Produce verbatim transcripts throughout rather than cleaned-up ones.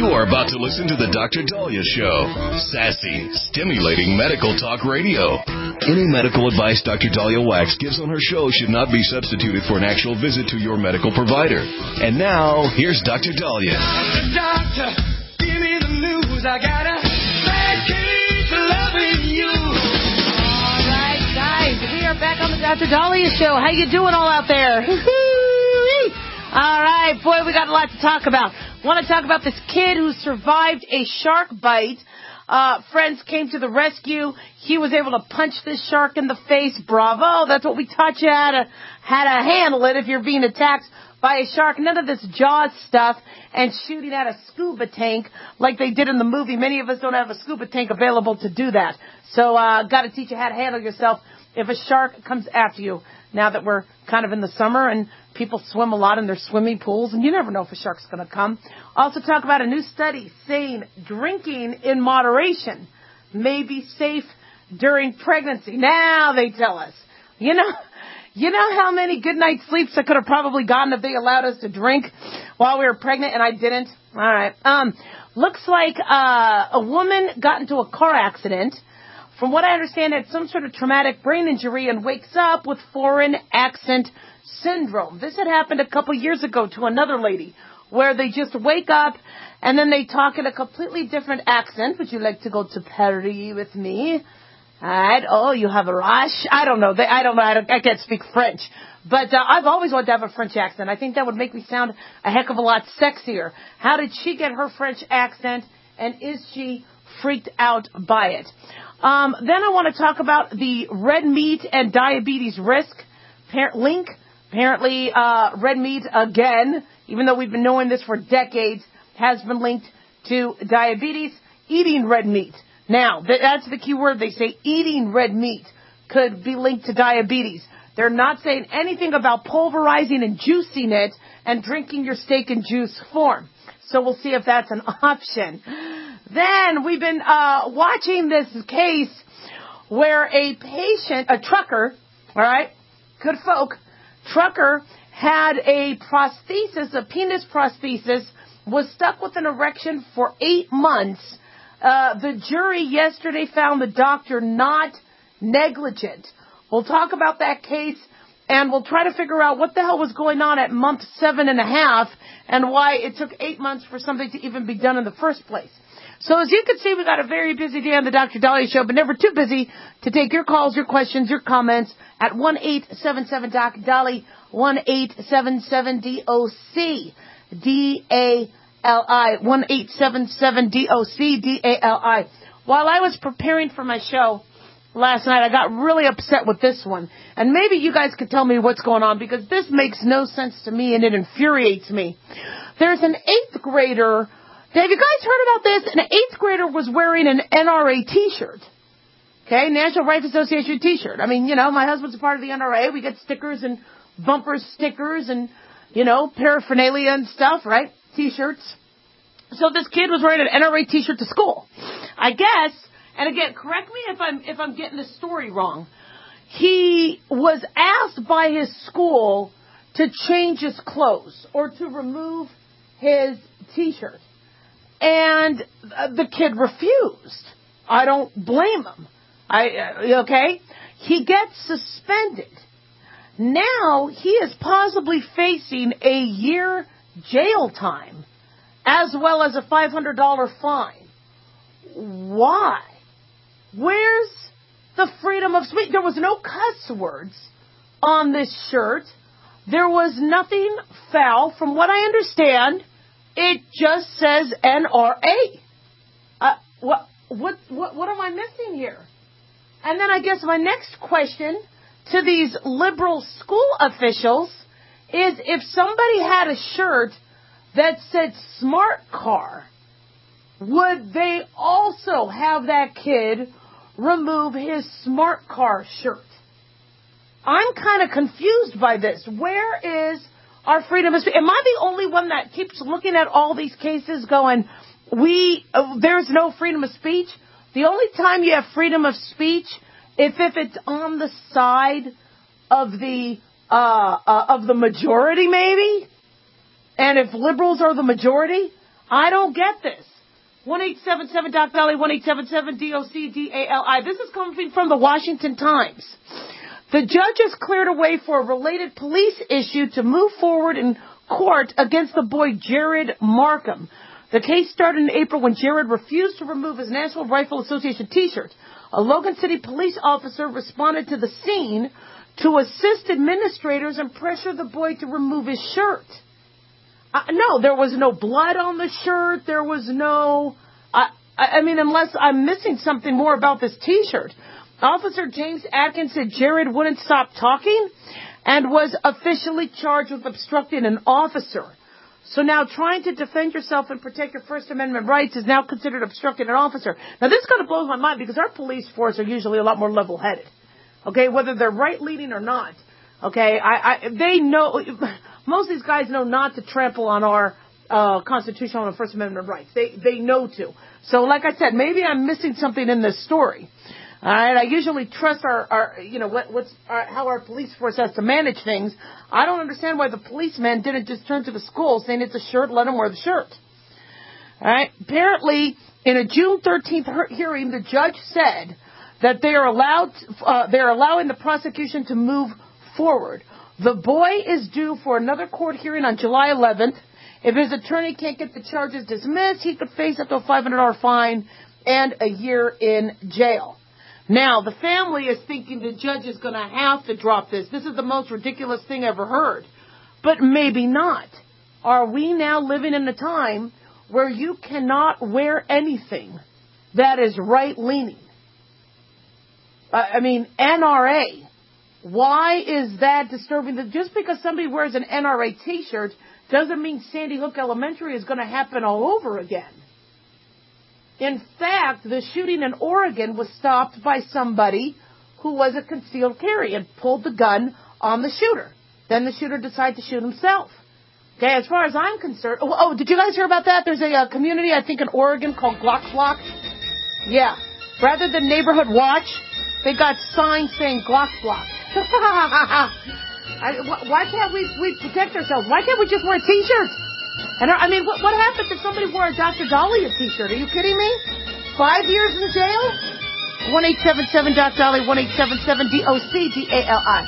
You are about to listen to the Doctor Dahlia Show. Sassy, stimulating medical talk radio. Any medical advice Doctor Dahlia Wax gives on her show should not be substituted for an actual visit to your medical provider. And now, here's Doctor Dahlia. Doctor, give me the news. I got a bad case of loving you. All right, guys, we are back on the Doctor Dahlia Show. How you doing all out there? All right, boy, we got a lot to talk about. Want to talk about this kid who survived a shark bite. Uh, friends came to the rescue. He was able to punch this shark in the face. Bravo. That's what we taught you how to, how to handle it if you're being attacked by a shark. None of this Jaws stuff and shooting at a scuba tank like they did in the movie. Many of us don't have a scuba tank available to do that. So, uh, got to teach you how to handle yourself if a shark comes after you. Now that we're kind of in the summer and people swim a lot in their swimming pools, and you never know if a shark's going to come. Also talk about a new study saying drinking in moderation may be safe during pregnancy. Now they tell us. You know, you know how many good night sleeps I could have probably gotten if they allowed us to drink while we were pregnant, and I didn't? All right. Um, looks like uh, a woman got into a car accident. From what I understand, had some sort of traumatic brain injury and wakes up with foreign accent syndrome. This had happened a couple years ago to another lady where they just wake up and then they talk in a completely different accent. Would you like to go to Paris with me? All right. Oh, you have a rush? I don't know. They, I don't know. I, don't, I can't speak French. But uh, I've always wanted to have a French accent. I think that would make me sound a heck of a lot sexier. How did she get her French accent, and is she freaked out by it? Um, then I want to talk about the red meat and diabetes risk par- link. Apparently, uh, red meat, again, even though we've been knowing this for decades, has been linked to diabetes. Eating red meat. Now, th- that's the key word. They say eating red meat could be linked to diabetes. They're not saying anything about pulverizing and juicing it and drinking your steak in juice form. So we'll see if that's an option. Then we've been uh, watching this case where a patient, a trucker, all right, good folk, trucker had a prosthesis, a penis prosthesis, was stuck with an erection for eight months. Uh, the jury yesterday found the doctor not negligent. We'll talk about that case, and we'll try to figure out what the hell was going on at month seven and a half and why it took eight months for something to even be done in the first place. So as you can see, we got a very busy day on the Doctor Dahlia Show, but never too busy to take your calls, your questions, your comments at one eight seven seven D O C D A L I, one eight seven seven D O C D A L I, one eight seven seven D O C D A L I. While I was preparing for my show last night, I got really upset with this one. And maybe you guys could tell me what's going on, because this makes no sense to me and it infuriates me. There's an eighth grader. Have you guys heard about this? An eighth grader was wearing an N R A t-shirt. Okay, National Rifle Association t-shirt. I mean, you know, my husband's a part of the N R A. We get stickers and bumper stickers and, you know, paraphernalia and stuff, right? T-shirts. So this kid was wearing an N R A t-shirt to school. I guess, and again, correct me if I'm if I'm getting the story wrong. He was asked by his school to change his clothes or to remove his t-shirt. And the kid refused. I don't blame him. I, okay? He gets suspended. Now he is possibly facing a year jail time as well as a five hundred dollars fine. Why? Where's the freedom of speech? There was no cuss words on this shirt. There was nothing foul. From what I understand, it just says N R A. Uh, what, what, what, what am I missing here? And then I guess my next question to these liberal school officials is, if somebody had a shirt that said smart car, would they also have that kid remove his smart car shirt? I'm kind of confused by this. Where is our freedom of speech? Am I the only one that keeps looking at all these cases going, we, uh, there's no freedom of speech? The only time you have freedom of speech if if it's on the side of the uh, uh, of the majority, maybe. And if liberals are the majority, I don't get this. one eight seven seven D O C D A L I, one eight seven seven D O C D A L I. This is coming from the Washington Times. The judge has cleared a way for a related police issue to move forward in court against the boy Jared Markham. The case started in April when Jared refused to remove his National Rifle Association T-shirt. A Logan City police officer responded to the scene to assist administrators and pressure the boy to remove his shirt. Uh, no, there was no blood on the shirt. There was no... Uh, I mean, unless I'm missing something more about this T-shirt. Officer James Atkins said Jared wouldn't stop talking and was officially charged with obstructing an officer. So now trying to defend yourself and protect your First Amendment rights is now considered obstructing an officer. Now, this kind of blows my mind because our police force are usually a lot more level-headed. Okay, whether they're right-leaning or not. Okay, I, I, they know... Most of these guys know not to trample on our uh, constitutional and First Amendment rights. They they know to. So, like I said, maybe I'm missing something in this story. All right, I usually trust our, our you know, what, what's our, how our police force has to manage things. I don't understand why the policeman didn't just turn to the school saying it's a shirt, let him wear the shirt. All right. Apparently, in a June thirteenth hearing, the judge said that they are allowed, uh, they are allowing the prosecution to move forward. The boy is due for another court hearing on July eleventh. If his attorney can't get the charges dismissed, he could face up to a five hundred dollars fine and a year in jail. Now, the family is thinking the judge is going to have to drop this. This is the most ridiculous thing ever heard. But maybe not. Are we now living in a time where you cannot wear anything that is right-leaning? I mean, N R A. Why is that disturbing? Just because somebody wears an N R A T-shirt doesn't mean Sandy Hook Elementary is going to happen all over again. In fact, the shooting in Oregon was stopped by somebody who was a concealed carry and pulled the gun on the shooter. Then the shooter decided to shoot himself. Okay, as far as I'm concerned... Oh, oh did you guys hear about that? There's a uh, community, I think, in Oregon called Glock Block. Yeah. Rather than Neighborhood Watch, they got signs saying Glock Block. I, why can't we, we protect ourselves? Why can't we just wear T-shirts? And I mean, what, what happens if somebody wore a Doctor Dahlia T-shirt? Are you kidding me? Five years in jail? one eight seven seven D O C D A L I, one eight seven seven D O C D A L I.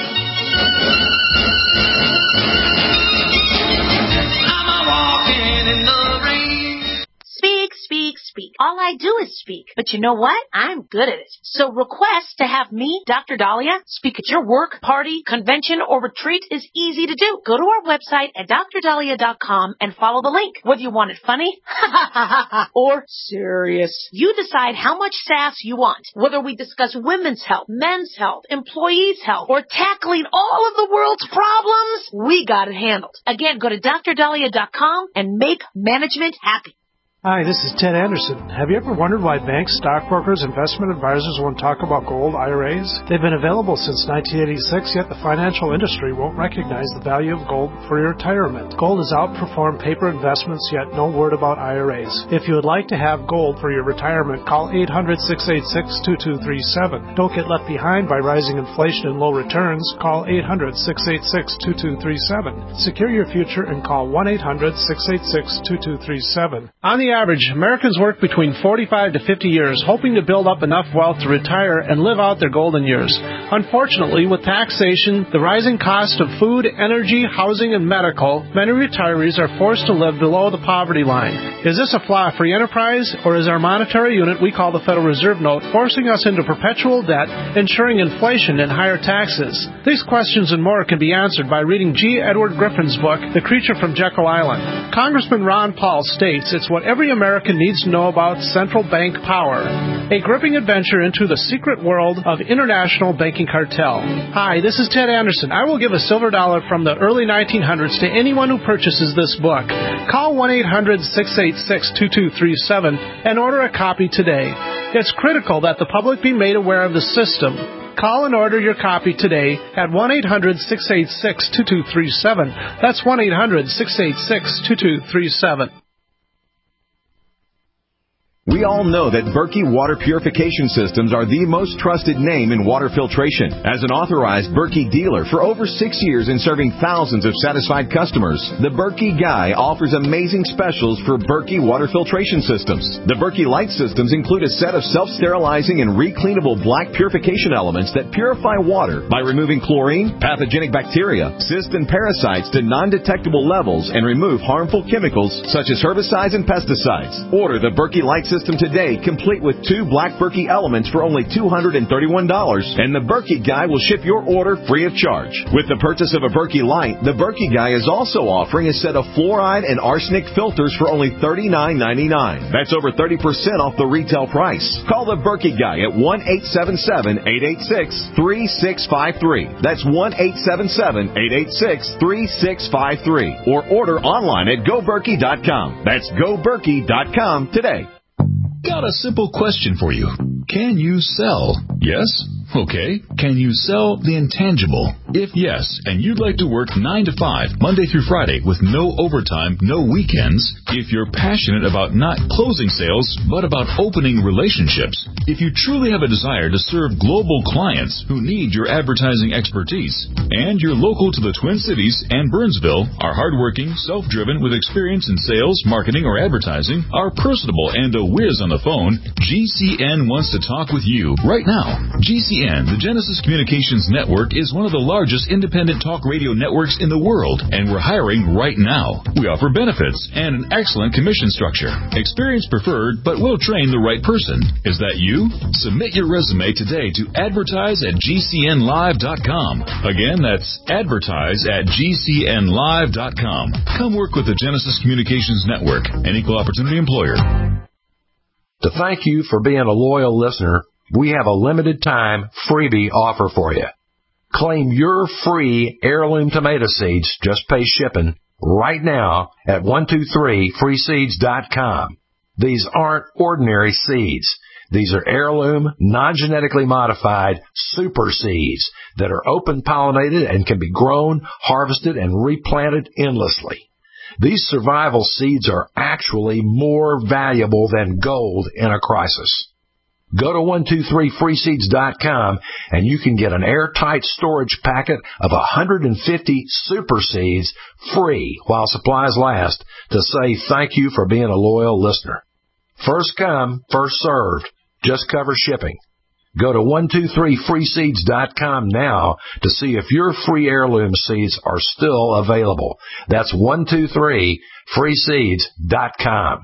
I'm a walking in the rain. Speak, speak, speak. All I do is speak. But you know what? I'm good at it. So request to have me, Doctor Dahlia, speak at your work, party, convention, or retreat is easy to do. Go to our website at D R dahlia dot com and follow the link. Whether you want it funny or serious, you decide how much sass you want. Whether we discuss women's health, men's health, employees' health, or tackling all of the world's problems, we got it handled. Again, go to D R dahlia dot com and make management happy. Hi, this is Ted Anderson. Have you ever wondered why banks, stockbrokers, investment advisors won't talk about gold I R As? They've been available since nineteen eighty-six, yet the financial industry won't recognize the value of gold for your retirement. Gold has outperformed paper investments, yet no word about I R As. If you would like to have gold for your retirement, call eight hundred, six eight six, two two three seven. Don't get left behind by rising inflation and low returns. Call eight hundred, six eight six, two two three seven. Secure your future and call one eight hundred, six eight six, two two three seven. On the average, Americans work between forty-five to fifty years, hoping to build up enough wealth to retire and live out their golden years. Unfortunately, with taxation, the rising cost of food, energy, housing, and medical, many retirees are forced to live below the poverty line. Is this a flaw free enterprise, or is our monetary unit we call the Federal Reserve Note forcing us into perpetual debt, ensuring inflation and higher taxes? These questions and more can be answered by reading G. Edward Griffin's book, The Creature from Jekyll Island. Congressman Ron Paul states it's what every American needs to know about central bank power. A gripping adventure into the secret world of international banking cartel. Hi, this is Ted Anderson. I will give a silver dollar from the early nineteen hundreds to anyone who purchases this book. Call one eight hundred, six eight six, two two three seven and order a copy today. It's critical that the public be made aware of the system. Call and order your copy today at one eight hundred, six eight six, two two three seven. That's one eight hundred, six eight six, two two three seven. We all know that Berkey Water Purification Systems are the most trusted name in water filtration. As an authorized Berkey dealer for over six years and serving thousands of satisfied customers, the Berkey Guy offers amazing specials for Berkey Water Filtration Systems. The Berkey Light Systems include a set of self-sterilizing and recleanable black purification elements that purify water by removing chlorine, pathogenic bacteria, cysts, and parasites to non-detectable levels and remove harmful chemicals such as herbicides and pesticides. Order the Berkey Light System today, complete with two black Berkey elements for only two hundred thirty-one dollars, and the Berkey Guy will ship your order free of charge. With the purchase of a Berkey Light, the Berkey Guy is also offering a set of fluoride and arsenic filters for only thirty-nine ninety-nine. That's over thirty percent off the retail price. Call the Berkey Guy at one eight seven seven, eight eight six, three six five three. That's one eight seven seven, eight eight six, three six five three. Or order online at go berkey dot com. That's go berkey dot com today. Got a simple question for you. Can you sell? Yes? Okay. Can you sell the intangible? If yes, and you'd like to work nine to five, Monday through Friday, with no overtime, no weekends, if you're passionate about not closing sales, but about opening relationships, if you truly have a desire to serve global clients who need your advertising expertise, and you're local to the Twin Cities and Burnsville, are hardworking, self-driven, with experience in sales, marketing, or advertising, are personable, and a whiz on the phone, G C N wants to talk with you right now. G C N, the Genesis Communications Network, is one of the largest independent talk radio networks in the world, and we're hiring right now. We offer benefits and an excellent commission structure. Experience preferred, but we'll train the right person. Is that you? Submit your resume today to advertise at G C N live dot com. Again, that's advertise at G C N live dot com. Come work with the Genesis Communications Network, an equal opportunity employer. To thank you for being a loyal listener, we have a limited time freebie offer for you. Claim your free heirloom tomato seeds, just pay shipping, right now at one two three free seeds dot com. These aren't ordinary seeds. These are heirloom, non-genetically modified super seeds that are open-pollinated and can be grown, harvested, and replanted endlessly. These survival seeds are actually more valuable than gold in a crisis. Go to one two three free seeds dot com and you can get an airtight storage packet of one hundred fifty super seeds free while supplies last to say thank you for being a loyal listener. First come, first served. Just cover shipping. Go to one two three free seeds dot com now to see if your free heirloom seeds are still available. That's one two three free seeds dot com.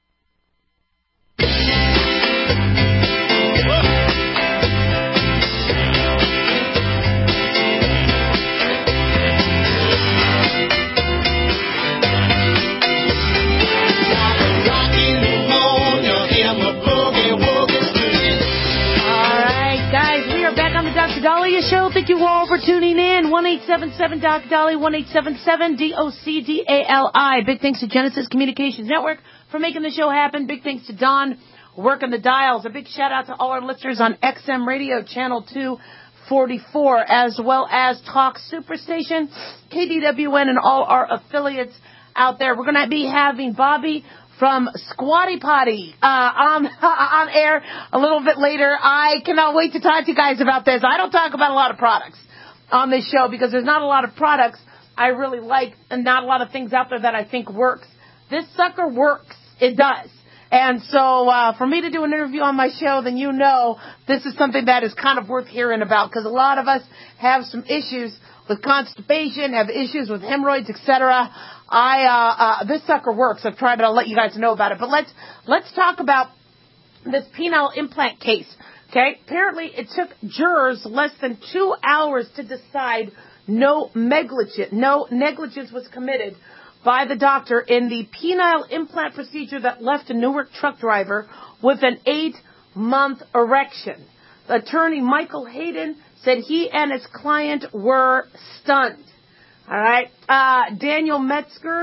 Doctor Dahlia Show. Thank you all for tuning in. one eight seven seven Doctor Dahlia, one eight seven seven D O C D A L I. Big thanks to Genesis Communications Network for making the show happen. Big thanks to Don working the dials. A big shout out to all our listeners on X M Radio Channel two forty-four, as well as Talk Superstation, K D W N, and all our affiliates out there. We're going to be having Bobby from Squatty Potty uh, on on air a little bit later. I cannot wait to talk to you guys about this. I don't talk about a lot of products on this show because there's not a lot of products I really like and not a lot of things out there that I think works. This sucker works. It does. And so uh, for me to do an interview on my show, then you know this is something that is kind of worth hearing about because a lot of us have some issues with constipation, have issues with hemorrhoids, et cetera. I uh, uh, this sucker works. I've tried it. I'll let you guys know about it. But let's let's talk about this penile implant case. Okay, apparently it took jurors less than two hours to decide no negligence, no negligence was committed by the doctor in the penile implant procedure that left a Newark truck driver with an eight-month erection. Attorney Michael Hayden said he and his client were stunned. All right. Uh, Daniel Metzger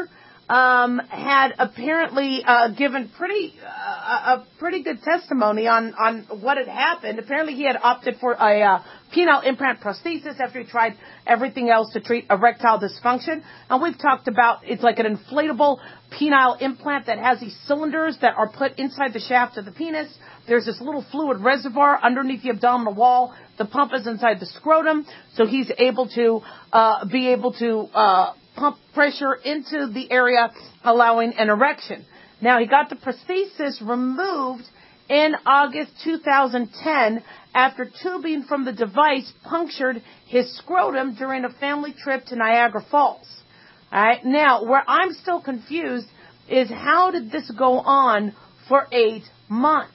um, had apparently uh, given pretty uh, a pretty good testimony on, on what had happened. Apparently he had opted for a uh, penile implant prosthesis after he tried everything else to treat erectile dysfunction. And we've talked about it's like an inflatable penile implant that has these cylinders that are put inside the shaft of the penis. There's this little fluid reservoir underneath the abdominal wall. The pump is inside the scrotum, so he's able to uh, be able to uh, pump pressure into the area, allowing an erection. Now, he got the prosthesis removed in August two thousand ten after tubing from the device punctured his scrotum during a family trip to Niagara Falls. All right. Now, where I'm still confused is how did this go on for eight months?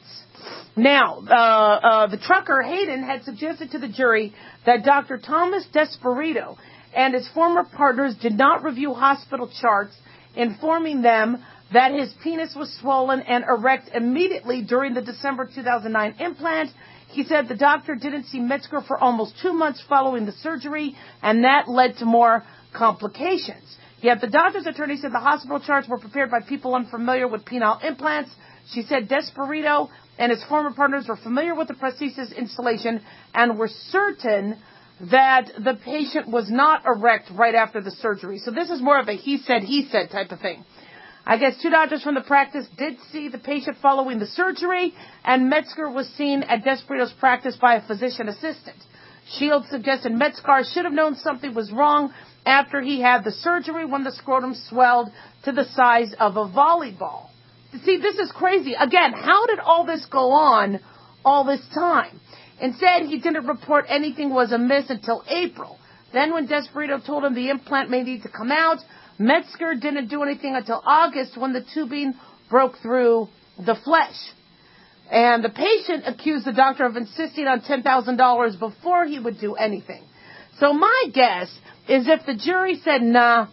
Now, uh, uh, the trucker, Hayden, had suggested to the jury that Doctor Thomas Desperito and his former partners did not review hospital charts, informing them that his penis was swollen and erect immediately during the December two thousand nine implant. He said the doctor didn't see Metzger for almost two months following the surgery, and that led to more complications. Yet the doctor's attorney said the hospital charts were prepared by people unfamiliar with penile implants. She said Desperito and his former partners were familiar with the prosthesis installation and were certain that the patient was not erect right after the surgery. So this is more of a he said, he said type of thing. I guess two doctors from the practice did see the patient following the surgery, and Metzger was seen at Desperito's practice by a physician assistant. Shields suggested Metzger should have known something was wrong after he had the surgery when the scrotum swelled to the size of a volleyball. See, this is crazy. Again, how did all this go on all this time? Instead, he didn't report anything was amiss until April. Then when Desperito told him the implant may need to come out, Metzger didn't do anything until August when the tubing broke through the flesh. And the patient accused the doctor of insisting on ten thousand dollars before he would do anything. So my guess is if the jury said, nah,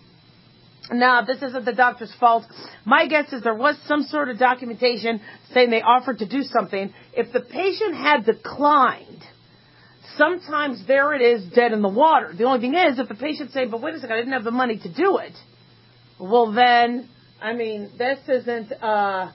nah, this isn't the doctor's fault, my guess is there was some sort of documentation saying they offered to do something. If the patient had declined, sometimes there it is, dead in the water. The only thing is, if the patient's saying, but wait a second, I didn't have the money to do it, well then, I mean, this isn't, uh,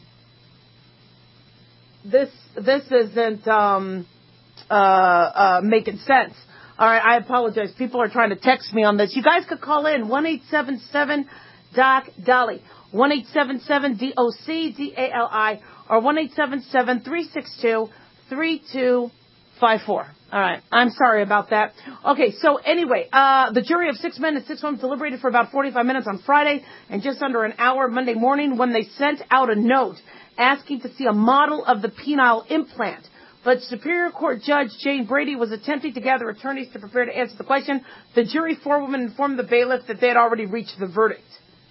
this, this isn't, um, uh, uh, making sense. All right, I apologize. People are trying to text me on this. You guys could call in one eight seven seven Doc Dolly, one eight seven seven D O C D A L I, or one eight seven seven three six two three two five four. All right, I'm sorry about that. Okay, so anyway, uh, the jury of six men and six women deliberated for about forty-five minutes on Friday and just under an hour Monday morning when they sent out a note asking to see a model of the penile implant. But Superior Court Judge Jane Brady was attempting to gather attorneys to prepare to answer the question. The jury forewoman informed the bailiff that they had already reached the verdict.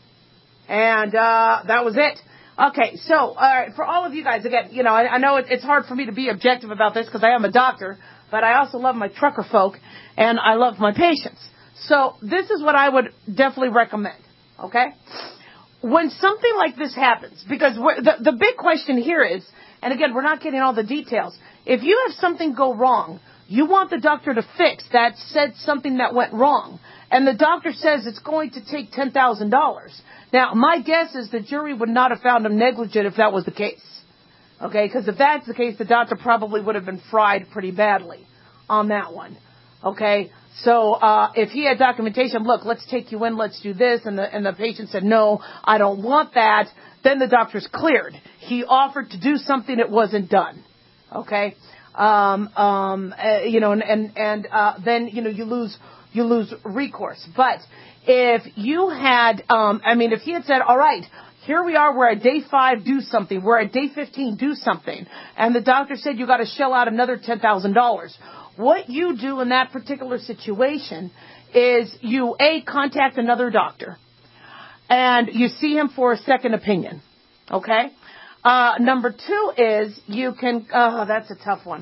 And uh that was it. Okay, so all right, for all of you guys, again, you know, I, I know it, it's hard for me to be objective about this because I am a doctor, but I also love my trucker folk, and I love my patients. So this is what I would definitely recommend, okay? When something like this happens, because we're, the, the big question here is, and again, we're not getting all the details. If you have something go wrong, you want the doctor to fix that said something that went wrong. And the doctor says it's going to take ten thousand dollars. Now, my guess is the jury would not have found him negligent if that was the case. Okay, because if that's the case, the doctor probably would have been fried pretty badly on that one. Okay, so uh if he had documentation, look, let's take you in, let's do this, and the and the patient said, no, I don't want that, then the doctor's cleared. He offered to do something that wasn't done. Okay, um, um, uh, you know, and and, and uh, then you know you lose you lose recourse. But if you had, um, I mean, if he had said, all right, here we are, we're at day five, do something. We're at day fifteen, do something, and the doctor said you got to shell out another ten thousand dollars. What you do in that particular situation is you a contact another doctor, and you see him for a second opinion. Okay. Uh, number two is you can, oh, that's a tough one.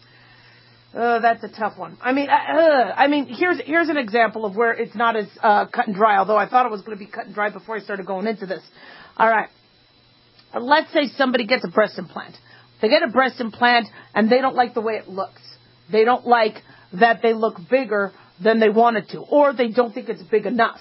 Uh, that's a tough one. I mean, uh, uh, I mean, here's, here's an example of where it's not as, uh, cut and dry, although I thought it was going to be cut and dry before I started going into this. All right. Let's say somebody gets a breast implant. They get a breast implant and they don't like the way it looks. They don't like that they look bigger than they wanted to, or they don't think it's big enough.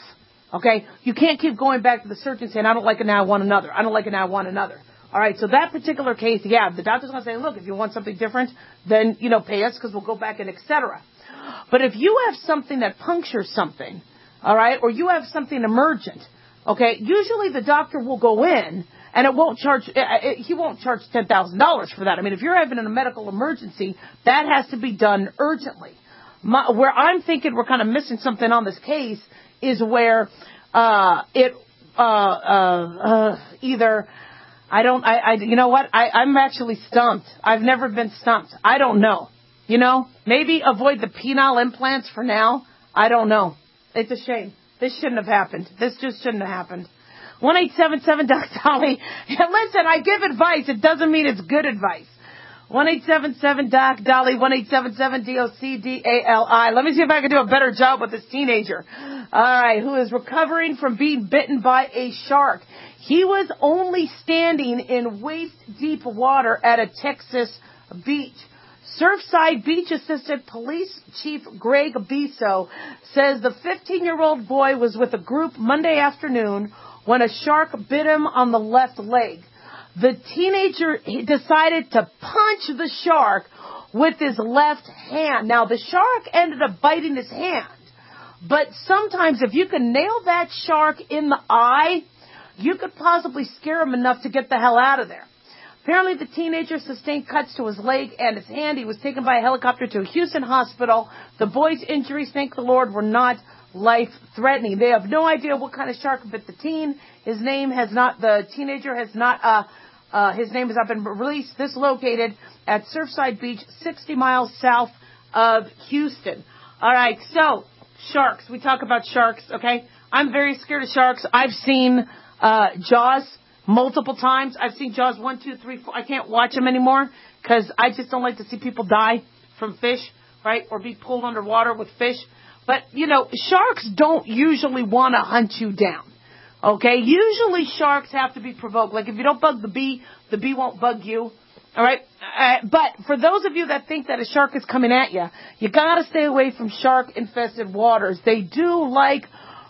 Okay? You can't keep going back to the surgeon saying, I don't like it now, I want another. I don't like it now, I want another. All right, so that particular case, yeah, the doctor's going to say, look, if you want something different, then, you know, pay us because we'll go back and et cetera. But if you have something that punctures something, all right, or you have something emergent, okay, usually the doctor will go in and it won't charge, it, he won't charge ten thousand dollars for that. I mean, if you're having a medical emergency, that has to be done urgently. My, where I'm thinking we're kind of missing something on this case is where uh, it uh, uh, uh, either... I don't, I, I, you know what? I, I'm actually stumped. I've never been stumped. I don't know. You know, maybe avoid the penile implants for now. I don't know. It's a shame. This shouldn't have happened. This just shouldn't have happened. one eight seven seven Doc Dolly. Listen, I give advice. It doesn't mean it's good advice. one eight seven seven Doc Dolly. one eight seven seven D O C D A L I. Let me see if I can do a better job with this teenager. All right, who is recovering from being bitten by a shark. He was only standing in waist-deep water at a Texas beach. Surfside Beach Assistant Police Chief Greg Biso says the fifteen-year-old boy was with a group Monday afternoon when a shark bit him on the left leg. The teenager decided to punch the shark with his left hand. Now, the shark ended up biting his hand. But sometimes if you can nail that shark in the eye, you could possibly scare him enough to get the hell out of there. Apparently, the teenager sustained cuts to his leg and his hand. He was taken by a helicopter to a Houston hospital. The boy's injuries, thank the Lord, were not life-threatening. They have no idea what kind of shark bit the teen. His name has not, the teenager has not, uh, uh, his name has not been released. This located at Surfside Beach, sixty miles south of Houston. All right, so sharks. We talk about sharks, okay? I'm very scared of sharks. I've seen uh Jaws multiple times. I've seen Jaws one, two, three, four. I can't watch them anymore because I just don't like to see people die from fish, right? Or be pulled underwater with fish. But, you know, sharks don't usually want to hunt you down, okay? Usually sharks have to be provoked. Like if you don't bug the bee, the bee won't bug you, all right? Uh, but for those of you that think that a shark is coming at you, you got to stay away from shark-infested waters. They do like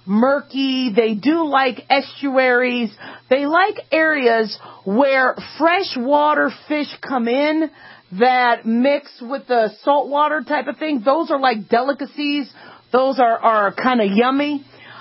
murky, they do like estuaries, they like areas where freshwater fish come in that mix with the saltwater type of thing. Those are like delicacies. Those are, are kind of yummy.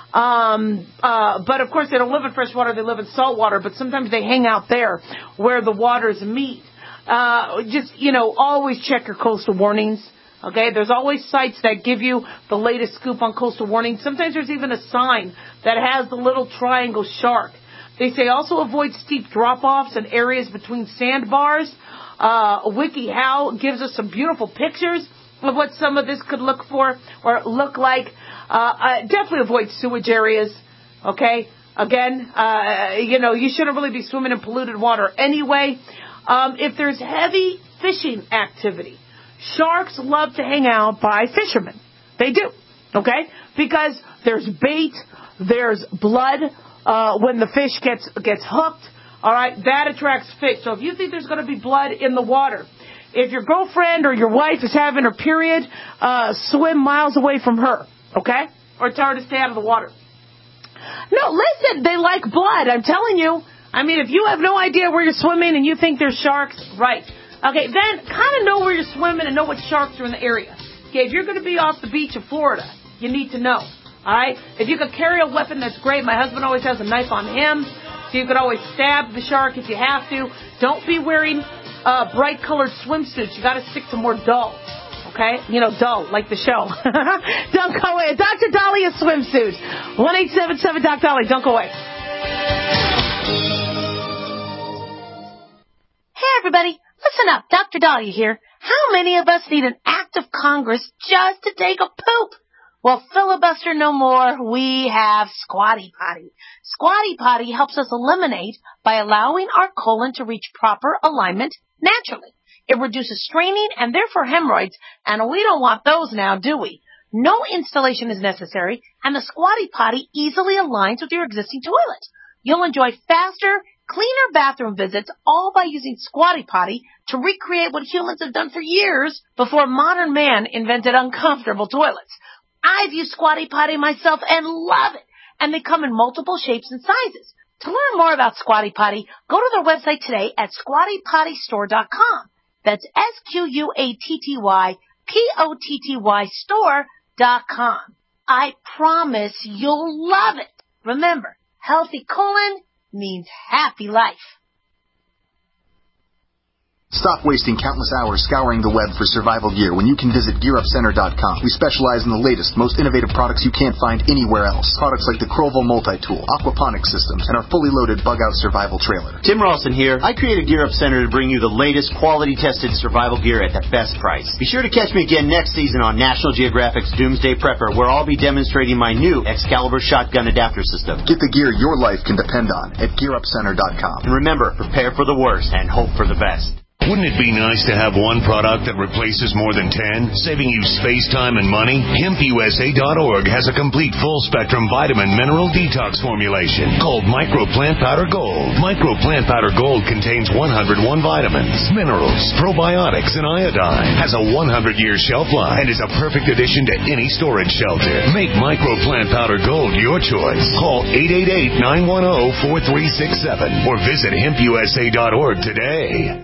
Um, uh, but of course they don't live in freshwater, they live in saltwater, but sometimes they hang out there where the waters meet. Uh, just, you know, always check your coastal warnings. Okay, there's always sites that give you the latest scoop on coastal warning. Sometimes there's even a sign that has the little triangle shark. They say also avoid steep drop-offs and areas between sandbars. Uh, WikiHow gives us some beautiful pictures of what some of this could look for or look like. Uh, uh, definitely avoid sewage areas. Okay, again, uh, you know, you shouldn't really be swimming in polluted water anyway. Um, if there's heavy fishing activity, sharks love to hang out by fishermen. They do, okay? Because there's bait, there's blood uh, when the fish gets gets hooked. All right, that attracts fish. So if you think there's going to be blood in the water, if your girlfriend or your wife is having her period, uh, swim miles away from her, okay? Or tell her to stay out of the water. No, listen, they like blood. I'm telling you. I mean, if you have no idea where you're swimming and you think there's sharks, right? Okay, then kind of know where you're swimming and know what sharks are in the area. Okay, if you're going to be off the beach of Florida, you need to know. All right? If you could carry a weapon, that's great. My husband always has a knife on him, so you could always stab the shark if you have to. Don't be wearing uh, bright-colored swimsuits. You got to stick to more dull. Okay? You know, dull, like the show. Don't go away. Doctor Dahlia swimsuit. one eight seven seven Doc Dolly. Don't go away. Hey, everybody. Listen up. Doctor Dahlia here. How many of us need an act of Congress just to take a poop? Well, filibuster no more. We have Squatty Potty. Squatty Potty helps us eliminate by allowing our colon to reach proper alignment naturally. It reduces straining and therefore hemorrhoids, and we don't want those now, do we? No installation is necessary, and the Squatty Potty easily aligns with your existing toilet. You'll enjoy faster, cleaner bathroom visits, all by using Squatty Potty to recreate what humans have done for years before modern man invented uncomfortable toilets. I've used Squatty Potty myself and love it. and they come in multiple shapes and sizes. To learn more about Squatty Potty, go to their website today at squatty potty store dot com. That's S Q U A T T Y P O T T Y store dot com. I promise you'll love it. Remember, healthy colon means happy life. Stop wasting countless hours scouring the web for survival gear when you can visit gear up center dot com. We specialize in the latest, most innovative products you can't find anywhere else. Products like the Crowell Multi-Tool, aquaponics systems, and our fully loaded bug-out survival trailer. Tim Rawson here. I created Gear Up Center to bring you the latest quality-tested survival gear at the best price. Be sure to catch me again next season on National Geographic's Doomsday Prepper, where I'll be demonstrating my new Excalibur shotgun adapter system. Get the gear your life can depend on at gear up center dot com. And remember, prepare for the worst and hope for the best. Wouldn't it be nice to have one product that replaces more than ten, saving you space, time, and money? hemp U S A dot org has a complete full-spectrum vitamin mineral detox formulation called Micro Plant Powder Gold. Micro Plant Powder Gold contains one hundred one vitamins, minerals, probiotics, and iodine. Has a one hundred year shelf life and is a perfect addition to any storage shelter. Make Micro Plant Powder Gold your choice. Call eight eight eight, nine one zero, four three six seven or visit hemp U S A dot org today.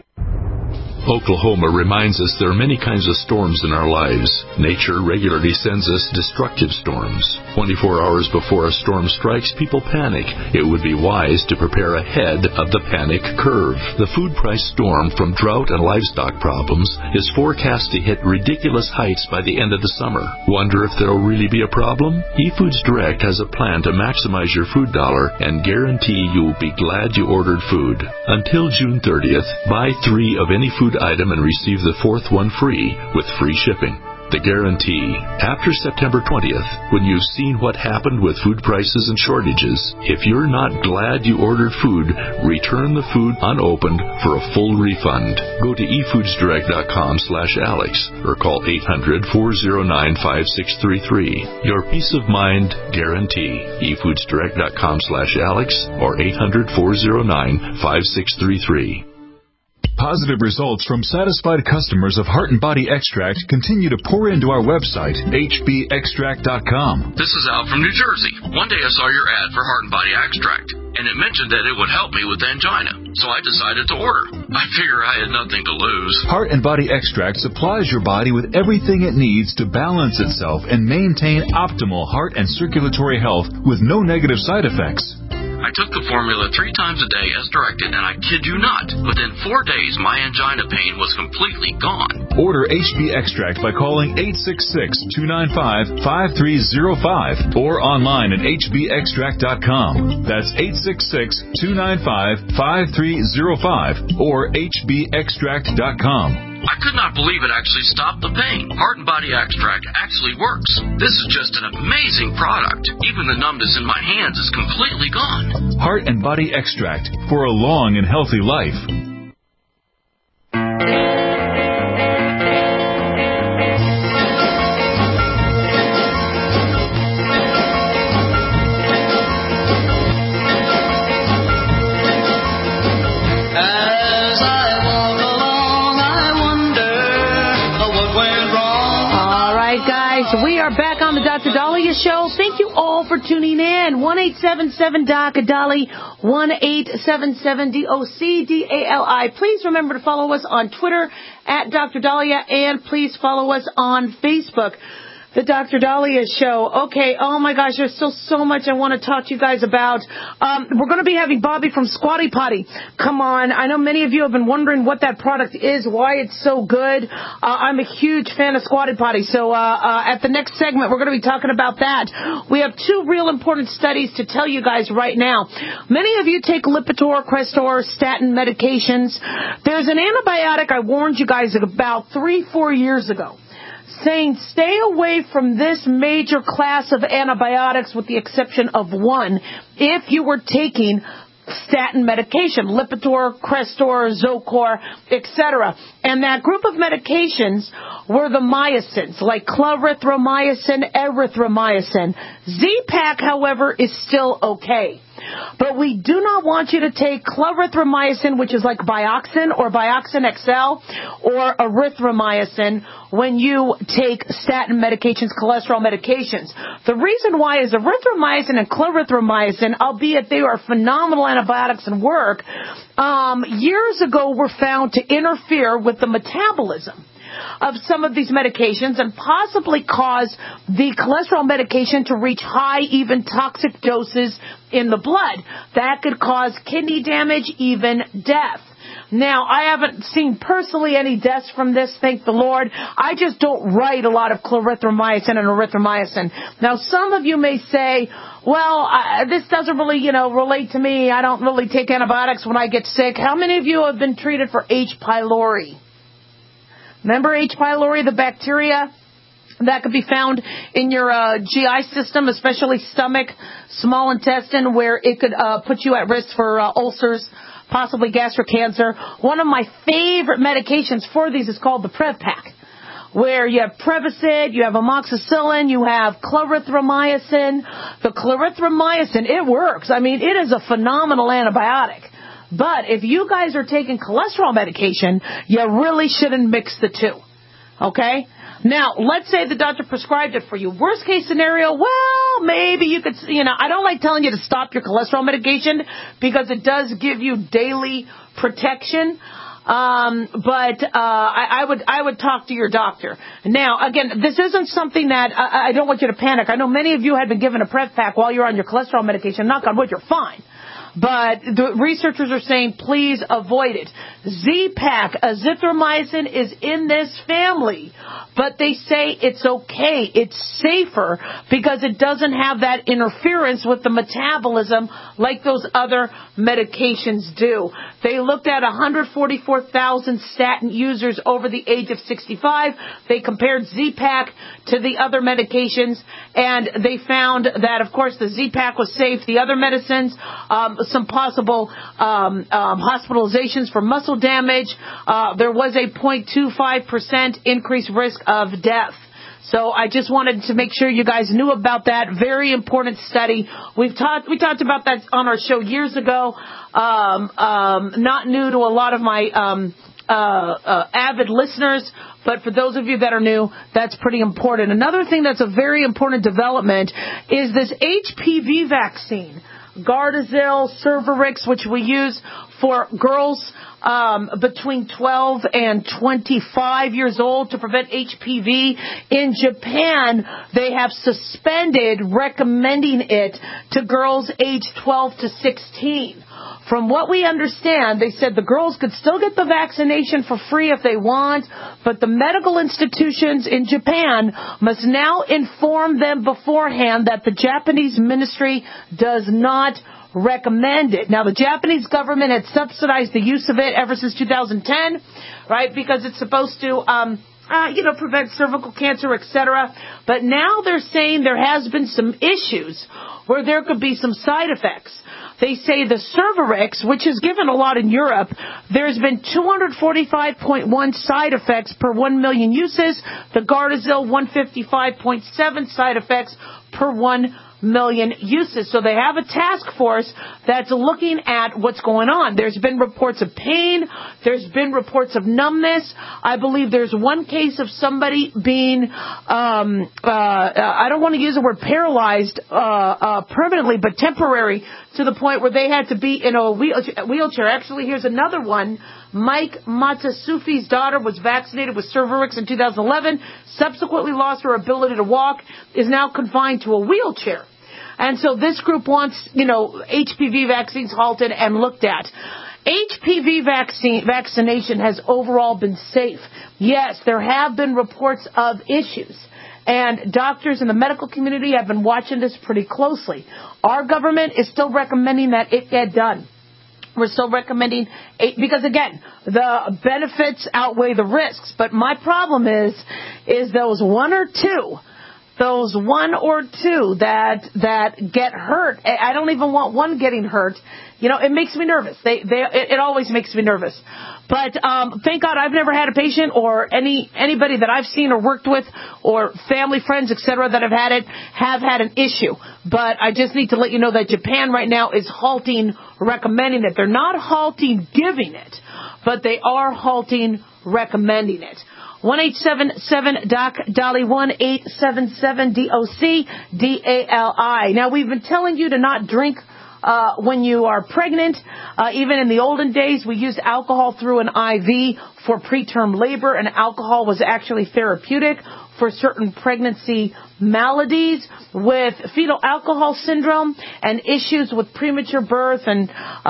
Oklahoma reminds us there are many kinds of storms in our lives. Nature regularly sends us destructive storms. twenty-four hours before a storm strikes, people panic. It would be wise to prepare ahead of the panic curve. The food price storm from drought and livestock problems is forecast to hit ridiculous heights by the end of the summer. Wonder if there'll really be a problem? eFoods Direct has a plan to maximize your food dollar and guarantee you'll be glad you ordered food. Until June thirtieth, buy three of any food item and receive the fourth one free with free shipping. The guarantee. After September twentieth, when you've seen what happened with food prices and shortages, if you're not glad you ordered food, return the food unopened for a full refund. Go to e foods direct dot com slash alex or call eight hundred, four oh nine, five six three three. Your peace of mind guarantee. e foods direct dot com slash alex or eight hundred, four oh nine, five six three three. Positive results from satisfied customers of Heart and Body Extract continue to pour into our website, h b extract dot com. This is Al from New Jersey. One day I saw your ad for Heart and Body Extract, and it mentioned that it would help me with angina, so I decided to order. I figure I had nothing to lose. Heart and Body Extract supplies your body with everything it needs to balance itself and maintain optimal heart and circulatory health with no negative side effects. I took the formula three times a day as directed, and I kid you not, within four days my angina pain was completely gone. Order H B Extract by calling eight six six, two nine five, five three zero five or online at h b extract dot com. That's eight six six, two nine five, five three zero five or h b extract dot com. I could not believe it actually stopped the pain. Heart and Body Extract actually works. This is just an amazing product. Even the numbness in my hands is completely gone. Heart and Body Extract for a long and healthy life. We are back on the Doctor Dahlia Show. Thank you all for tuning in. one eight seven seven D O C D A L I, one eight seven seven D O C D A L I. Please remember to follow us on Twitter at Doctor Dahlia, and please follow us on Facebook. The Doctor Dahlia Show. Okay, oh my gosh, there's still so much I want to talk to you guys about. Um, we're going to be having Bobby from Squatty Potty come on. I know many of you have been wondering what that product is, why it's so good. Uh, I'm a huge fan of Squatty Potty, so uh, uh, at the next segment, we're going to be talking about that. We have two real important studies to tell you guys right now. Many of you take Lipitor, Crestor, statin medications. There's an antibiotic I warned you guys about three, four years ago, saying stay away from this major class of antibiotics with the exception of one if you were taking statin medication, Lipitor, Crestor, Zocor, et cetera. And that group of medications were the mycins, like clarithromycin, erythromycin. Z-Pak, however, is still okay. But we do not want you to take clarithromycin, which is like Bioxin or Bioxin X L, or erythromycin when you take statin medications, cholesterol medications. The reason why is erythromycin and clarithromycin, albeit they are phenomenal antibiotics and work, um, years ago were found to interfere with the metabolism of some of these medications and possibly cause the cholesterol medication to reach high, even toxic doses in the blood. That could cause kidney damage, even death. Now, I haven't seen personally any deaths from this, thank the Lord. I just don't write a lot of clarithromycin and erythromycin. Now, some of you may say, well, I, this doesn't really, you know, relate to me. I don't really take antibiotics when I get sick. How many of you have been treated for H. pylori? Remember H. pylori, the bacteria that could be found in your uh, G I system, especially stomach, small intestine, where it could uh, put you at risk for uh, ulcers, possibly gastric cancer. One of my favorite medications for these is called the Prevpac, where you have Prevacid, you have amoxicillin, you have clarithromycin. The clarithromycin, it works. I mean, it is a phenomenal antibiotic. But if you guys are taking cholesterol medication, you really shouldn't mix the two. Okay? Now, let's say the doctor prescribed it for you. Worst case scenario, well, maybe you could, you know, I don't like telling you to stop your cholesterol medication because it does give you daily protection. Um, but, uh, I, I would, I would talk to your doctor. Now, again, this isn't something that, I, I don't want you to panic. I know many of you have been given a Prevpac while you're on your cholesterol medication. Knock on wood, you're fine. But the researchers are saying, please avoid it. Z-Pak, azithromycin, is in this family. But they say it's okay. It's safer because it doesn't have that interference with the metabolism like those other medications do. They looked at one hundred forty-four thousand statin users over the age of sixty-five. They compared Z-Pak to the other medications, and they found that, of course, the Z-Pak was safe. The other medicines, um, some possible um, um, hospitalizations for muscle damage. Uh, there was a zero point two five percent increased risk of death. So I just wanted to make sure you guys knew about that very important study. We've talked we talked about that on our show years ago. Um, um, not new to a lot of my um, uh, uh, avid listeners, but for those of you that are new, that's pretty important. Another thing that's a very important development is this H P V vaccine, Gardasil, Cervarix, which we use for girls um, between twelve and twenty-five years old to prevent H P V. In Japan, they have suspended recommending it to girls aged twelve to sixteen. From what we understand, they said the girls could still get the vaccination for free if they want, but the medical institutions in Japan must now inform them beforehand that the Japanese ministry does not recommend it. Now, the Japanese government had subsidized the use of it ever since two thousand ten, right, because it's supposed to um Uh, you know, prevent cervical cancer, et cetera. But now they're saying there has been some issues where there could be some side effects. They say the Cervarix, which is given a lot in Europe, there's been two hundred forty-five point one side effects per one million uses. The Gardasil, one hundred fifty-five point seven side effects per one million uses. So they have a task force that's looking at what's going on. There's been reports of pain. There's been reports of numbness. I believe there's one case of somebody being, um, uh, I don't want to use the word paralyzed uh, uh, permanently, but temporary, to the point where they had to be in a wheelchair. Actually, here's another one. Mike Matasufi's daughter was vaccinated with Cervarix in two thousand eleven, subsequently lost her ability to walk, is now confined to a wheelchair. And so this group wants, you know, H P V vaccines halted and looked at. H P V vaccine vaccination has overall been safe. Yes, there have been reports of issues, and doctors in the medical community have been watching this pretty closely. Our government is still recommending that it get done. We're still recommending, eight, because again, the benefits outweigh the risks. But my problem is, is those one or two, those one or two that, that get hurt. I don't even want one getting hurt. You know, it makes me nervous. They, they, it, it always makes me nervous. But um, thank God I've never had a patient or any anybody that I've seen or worked with or family, friends, et cetera, that have had it have had an issue. But I just need to let you know that Japan right now is halting recommending it. They're not halting giving it, but they are halting recommending it. one eight seven seven D O C D A L I, one eight seven seven D O C D A L I. Now, we've been telling you to not drink uh when you are pregnant. Uh even in the olden days, we used alcohol through an I V for preterm labor, and alcohol was actually therapeutic for certain pregnancy maladies with fetal alcohol syndrome and issues with premature birth and uh,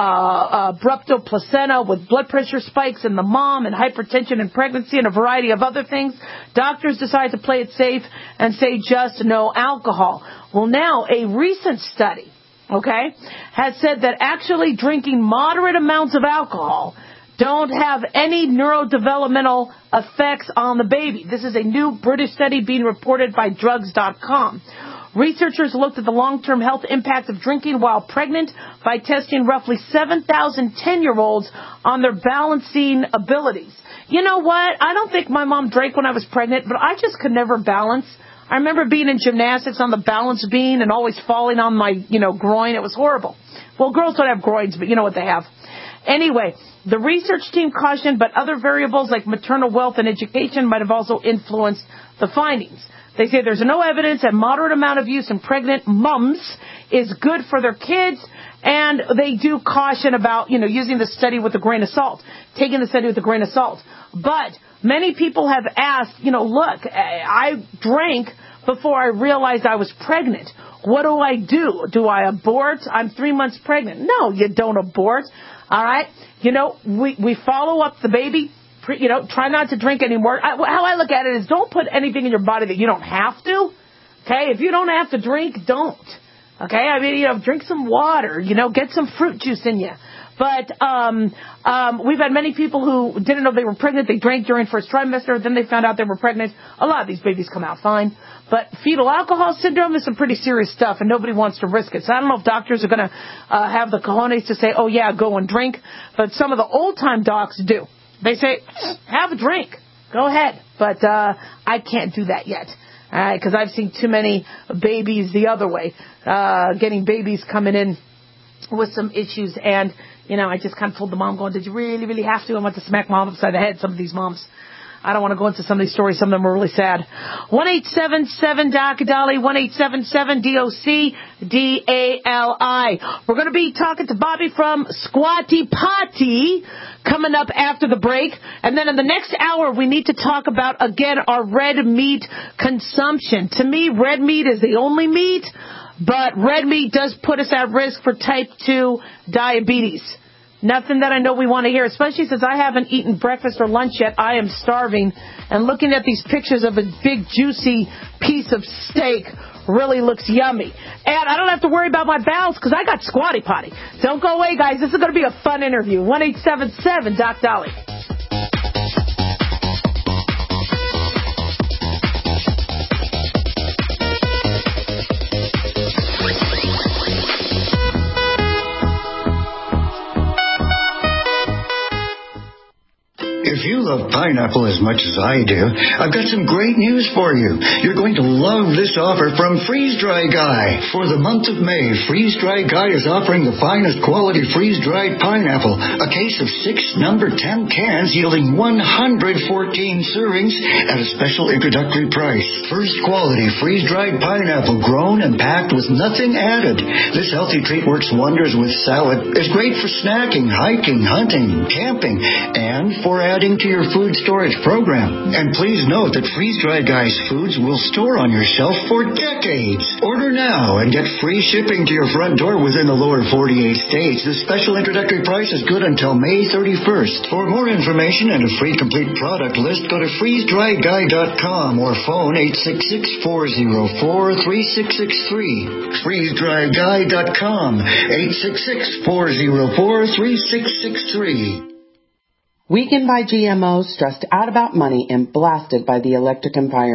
uh, abrupto placenta with blood pressure spikes in the mom and hypertension in pregnancy and a variety of other things. Doctors decide to play it safe and say just no alcohol. Well, now a recent study, okay, has said that actually drinking moderate amounts of alcohol don't have any neurodevelopmental effects on the baby. This is a new British study being reported by drugs dot com. Researchers looked at the long-term health impact of drinking while pregnant by testing roughly seven thousand ten-year-olds on their balancing abilities. You know what? I don't think my mom drank when I was pregnant, but I just could never balance. I remember being in gymnastics on the balance beam and always falling on my, you know, groin. It was horrible. Well, girls don't have groins, but you know what they have. Anyway, the research team cautioned, but other variables like maternal wealth and education might have also influenced the findings. They say there's no evidence that moderate amount of use in pregnant mums is good for their kids, and they do caution about, you know, using the study with a grain of salt, taking the study with a grain of salt. But many people have asked, you know, look, I drank before I realized I was pregnant. What do I do? Do I abort? I'm three months pregnant. No, you don't abort. All right. You know, we, we follow up the baby. Pre, you know, try not to drink anymore. I, how I look at it is don't put anything in your body that you don't have to. Okay. If you don't have to drink, don't. Okay. I mean, you know, drink some water, you know, get some fruit juice in you. But um, um, we've had many people who didn't know they were pregnant. They drank during first trimester. Then they found out they were pregnant. A lot of these babies come out fine. But fetal alcohol syndrome is some pretty serious stuff, and nobody wants to risk it. So I don't know if doctors are going to uh, have the cojones to say, oh, yeah, go and drink. But some of the old-time docs do. They say, have a drink. Go ahead. But uh, I can't do that yet. All right, because I've seen too many babies the other way, uh, getting babies coming in with some issues. And, you know, I just kind of told the mom, going, did you really, really have to? I want to smack mom upside the head, some of these moms. I don't want to go into some of these stories. Some of them are really sad. one eight seven seven D O C D A L I, one eight seven seven D O C D A L I. We're going to be talking to Bobby from Squatty Potty coming up after the break. And then in the next hour, we need to talk about, again, our red meat consumption. To me, red meat is the only meat, but red meat does put us at risk for type two diabetes. Nothing that I know we want to hear, especially since I haven't eaten breakfast or lunch yet. I am starving. And looking at these pictures of a big, juicy piece of steak really looks yummy. And I don't have to worry about my bowels because I got Squatty Potty. Don't go away, guys. This is going to be a fun interview. one eight seven seven D O C D A L I. If you love pineapple as much as I do, I've got some great news for you. You're going to love this offer from Freeze Dry Guy. For the month of May, Freeze Dry Guy is offering the finest quality freeze-dried pineapple, a case of six number ten cans yielding one hundred fourteen servings at a special introductory price. First quality freeze-dried pineapple grown and packed with nothing added. This healthy treat works wonders with salad. It's great for snacking, hiking, hunting, camping, and for adding to your food storage program. And please note that Freeze Dry Guy's foods will store on your shelf for decades. Order now and get free shipping to your front door within the lower forty-eight states. This special introductory price is good until May thirty-first. For more information and a free complete product list, go to freeze dry guy dot com or phone eight six six, four zero four, three six six three. freeze dry guy dot com, eight six six, four zero four, three six six three. Weakened by G M Os, stressed out about money, and blasted by the electric environment,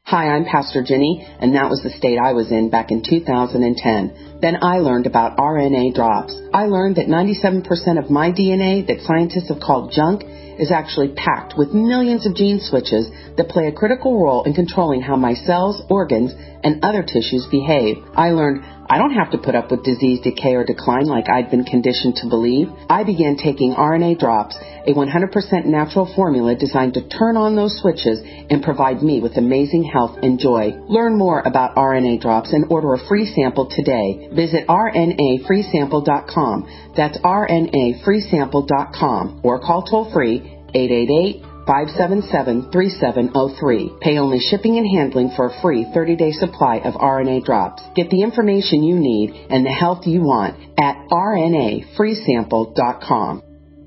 Hi, I'm Pastor Jenny, and that was the state I was in back in two thousand ten. Then I learned about R N A drops. I learned that ninety-seven percent of my D N A that scientists have called junk is actually packed with millions of gene switches that play a critical role in controlling how my cells, organs, and other tissues behave. I learned I don't have to put up with disease, decay, or decline like I'd been conditioned to believe. I began taking R N A drops, a one hundred percent natural formula designed to turn on those switches and provide me with amazing health and joy. Learn more about R N A drops and order a free sample today. Visit R N A free sample dot com. That's R N A free sample dot com or call toll free eight eight eight, five seven seven, three seven zero three. Pay only shipping and handling for a free thirty-day supply of R N A drops. Get the information you need and the health you want at R N A free sample dot com.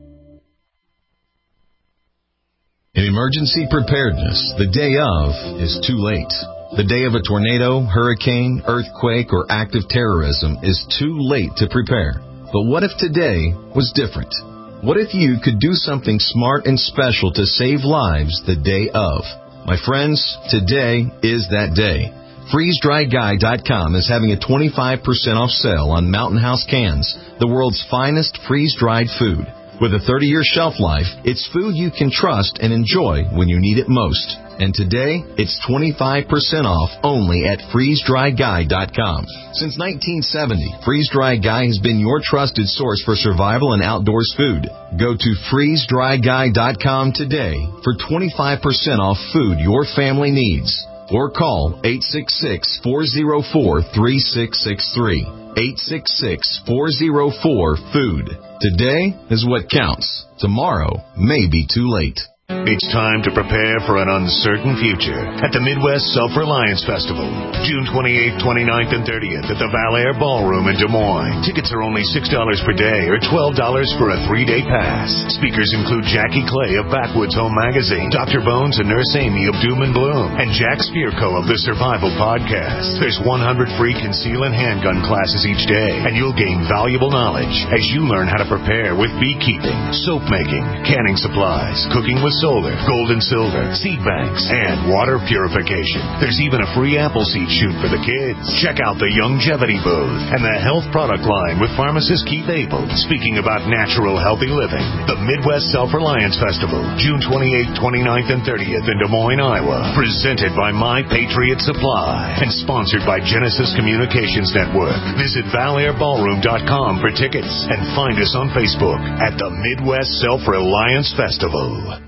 In emergency preparedness, the day of is too late. The day of a tornado, hurricane, earthquake, or active terrorism is too late to prepare. But what if today was different? What if you could do something smart and special to save lives the day of? My friends, today is that day. freeze dry guy dot com is having a twenty-five percent off sale on Mountain House cans, the world's finest freeze-dried food. With a thirty-year shelf life, it's food you can trust and enjoy when you need it most. And today, it's twenty-five percent off only at freeze dry guy dot com. Since nineteen seventy, Freeze Dry Guy has been your trusted source for survival and outdoors food. Go to freeze dry guy dot com today for twenty-five percent off food your family needs. Or call eight six six, four zero four, three six six three. eight six six, four zero four, food. Today is what counts. Tomorrow may be too late. It's time to prepare for an uncertain future at the Midwest Self-Reliance Festival, June twenty-eighth, twenty-ninth, and thirtieth at the Valair Ballroom in Des Moines. Tickets are only six dollars per day or twelve dollars for a three-day pass. Speakers include Jackie Clay of Backwoods Home Magazine, Doctor Bones and Nurse Amy of Doom and Bloom, and Jack Spirko of the Survival Podcast. There's one hundred free conceal and handgun classes each day, and you'll gain valuable knowledge as you learn how to prepare with beekeeping, soap making, canning supplies, cooking with solar, gold and silver, seed banks, and water purification. There's even a free apple seed shoot for the kids. Check out the Longevity booth and the health product line with pharmacist Keith Abel speaking about natural, healthy living. The Midwest Self-Reliance Festival, June twenty-eighth, twenty-ninth, and thirtieth in Des Moines, Iowa. Presented by My Patriot Supply and sponsored by Genesis Communications Network. Visit valair ballroom dot com for tickets and find us on Facebook at the Midwest Self-Reliance Festival.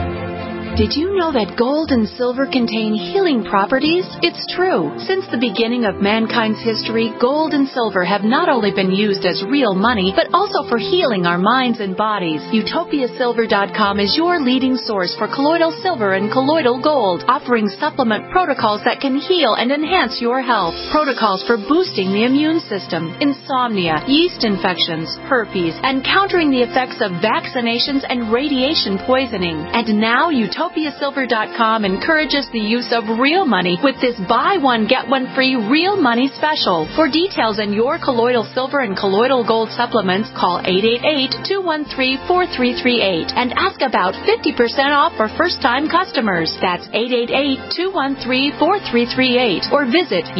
Did you know that gold and silver contain healing properties? It's true. Since the beginning of mankind's history, gold and silver have not only been used as real money, but also for healing our minds and bodies. Utopia Silver dot com is your leading source for colloidal silver and colloidal gold, offering supplement protocols that can heal and enhance your health. Protocols for boosting the immune system, insomnia, yeast infections, herpes, and countering the effects of vaccinations and radiation poisoning. And now Utopia Utopia Silver dot com encourages the use of real money with this buy one, get one free real money special. For details on your colloidal silver and colloidal gold supplements, call eight eight eight, two one three, four three three eight and ask about fifty percent off for first-time customers. That's eight eight eight, two one three, four three three eight or visit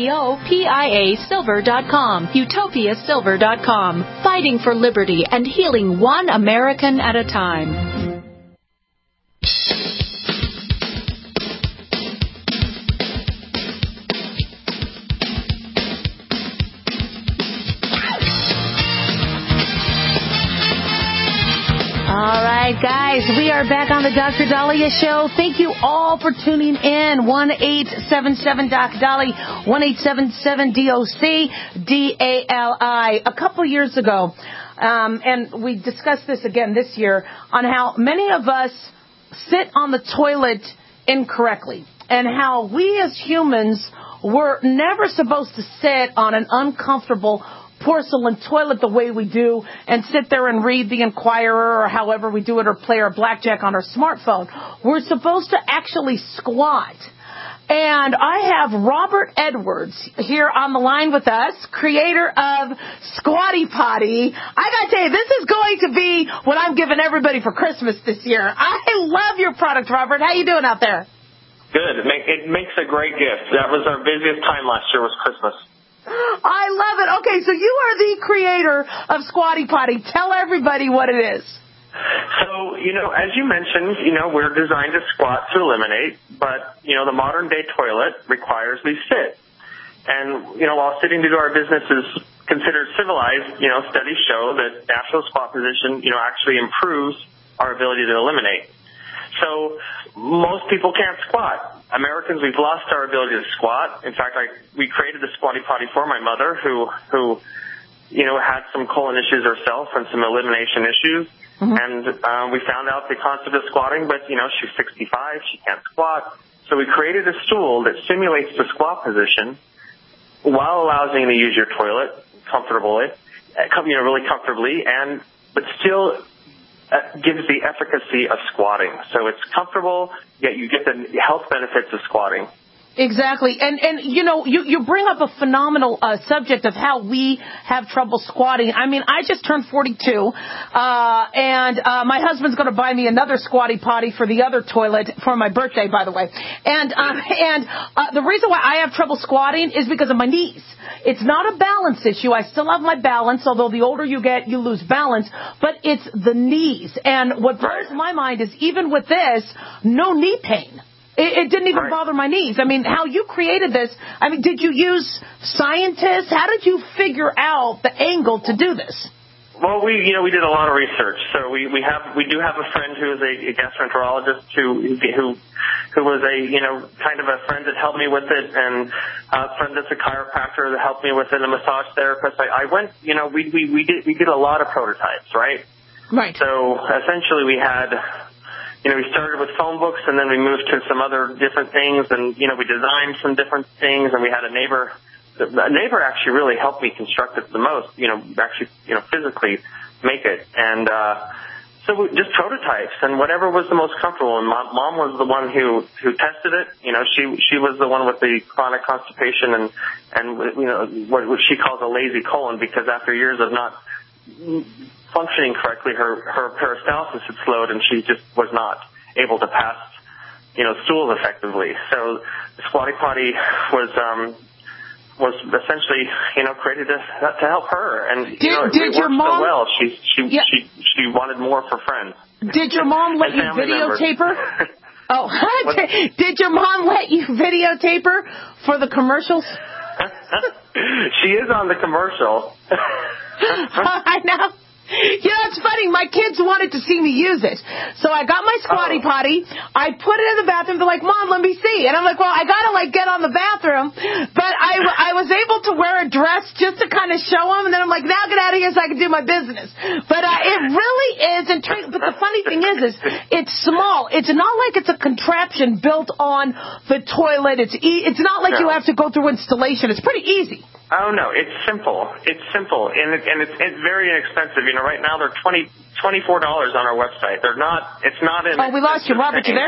utopia silver dot com. Utopia Silver dot com. Fighting for liberty and healing one American at a time. All right, guys, we are back on the Doctor Daliah Show. Thank you all for tuning in. one eight seven seven D O C Dolly, one eight seven seven D O C D A L I. A couple years ago, um, and we discussed this again this year, on how many of us sit on the toilet incorrectly and how we as humans were never supposed to sit on an uncomfortable porcelain toilet the way we do and sit there and read the Inquirer or however we do it or play our blackjack on our smartphone. We're supposed to actually squat. And I have Robert Edwards here on the line with us, creator of Squatty Potty. I got to tell you, this is going to be what I'm giving everybody for Christmas this year. I love your product, Robert. How you doing out there? Good. It, make, it makes a great gift. That was our busiest time last year was Christmas. I love it. Okay, so you are the creator of Squatty Potty. Tell everybody what it is. So, you know, as you mentioned, you know, we're designed to squat to eliminate, but, you know, the modern day toilet requires we sit. And, you know, while sitting to do our business is considered civilized, you know, studies show that natural squat position, you know, actually improves our ability to eliminate. So most people can't squat. Americans, we've lost our ability to squat. In fact, I, we created the Squatty Potty for my mother who, who, you know, had some colon issues herself and some elimination issues. Mm-hmm. And uh, we found out the concept of squatting, but, you know, she's sixty-five, she can't squat. So we created a stool that simulates the squat position while allowing you to use your toilet comfortably, you know, really comfortably, and but still Uh, gives the efficacy of squatting. So it's comfortable, yet you get the health benefits of squatting. Exactly. And, and you know, you, you bring up a phenomenal uh, subject of how we have trouble squatting. I mean, I just turned forty-two, uh, and uh, my husband's going to buy me another Squatty Potty for the other toilet for my birthday, by the way. And, um, and uh, the reason why I have trouble squatting is because of my knees. It's not a balance issue. I still have my balance, although the older you get, you lose balance. But it's the knees. And what blows my mind is even with this, no knee pain. It, it didn't even right. bother my knees. I mean, how you created this, I mean, did you use scientists? How did you figure out the angle to do this? Well, we, you know, we did a lot of research. So we, we have, we do have a friend who is a, a gastroenterologist who, who, who was a, you know, kind of a friend that helped me with it, and a friend that's a chiropractor that helped me with it, a massage therapist. I, I went, you know, we, we, we did, we did a lot of prototypes, right? Right. So essentially we had, you know, we started with phone books, and then we moved to some other different things, and, you know, we designed some different things, and we had a neighbor. A neighbor actually really helped me construct it the most, you know, actually, you know, physically make it. And uh, so we, just prototypes and whatever was the most comfortable. And mom, mom was the one who, who tested it. You know, she she was the one with the chronic constipation and, and you know, what, what she calls a lazy colon, because after years of not functioning correctly, her, her peristalsis had slowed and she just was not able to pass, you know, stools effectively. So the Squatty Potty was... um was essentially, you know, created to, to help her. And, did, you know, it, did it your worked mom, so well. She, she, yeah. she, she wanted more for friends. Did your mom let you videotape her? Oh, did your mom let you videotape her for the commercials? She is on the commercial. I know. You know, it's funny. My kids wanted to see me use it. So I got my Squatty oh. Potty. I put it in the bathroom. They're like, Mom, let me see. And I'm like, well, I got to, like, get on the bathroom. But I, I was able to wear a dress just to kind of show them. And then I'm like, now get out of here so I can do my business. But uh, it really is intriguing. But the funny thing is, is it's small. It's not like it's a contraption built on the toilet. It's e- It's not like no. you have to go through installation. It's pretty easy. Oh, no, it's simple. It's simple, and, it, and it's, it's very inexpensive. You know, right now they're twenty, twenty-four dollars on our website. They're not, it's not in... Oh, we lost you. Robert, you there?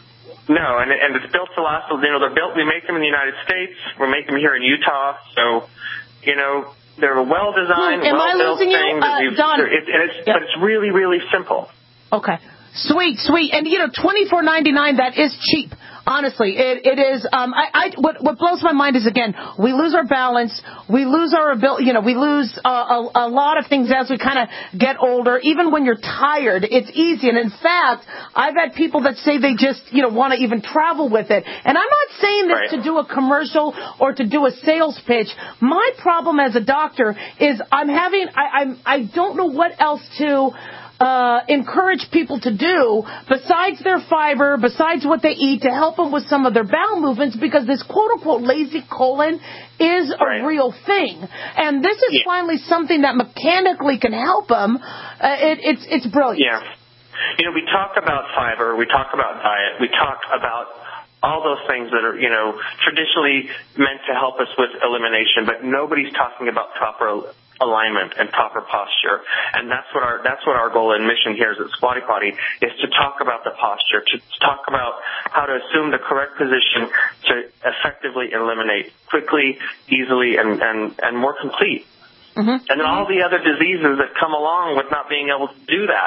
No, and, and it's built to last. You know, they're built, we make them in the United States. We make them here in Utah. So, you know, they're well-designed, hmm, well-built things. Uh, Don, it, and it's, yep. But it's really, really simple. Okay. Sweet, sweet. And, you know, twenty-four ninety-nine, that is cheap. Honestly, it, it is. Um, I, I, what, what blows my mind is, again, we lose our balance. We lose our ability. You know, we lose uh, a, a lot of things as we kind of get older. Even when you're tired, it's easy. And in fact, I've had people that say they just, you know, want to even travel with it. And I'm not saying this right. to do a commercial or to do a sales pitch. My problem as a doctor is I'm having. I, I'm. I don't know what else to. Uh, encourage people to do besides their fiber, besides what they eat, to help them with some of their bowel movements, because this quote-unquote lazy colon is a right. real thing. And this is yeah. finally something that mechanically can help them. Uh, it, it's, it's brilliant. Yeah. You know, we talk about fiber, we talk about diet, we talk about all those things that are, you know, traditionally meant to help us with elimination, but nobody's talking about proper alignment and proper posture. And that's what our that's what our goal and mission here is at Squatty Potty, is to talk about the posture, to talk about how to assume the correct position to effectively eliminate quickly, easily, and, and, and more complete. Mm-hmm. And then all the other diseases that come along with not being able to do that.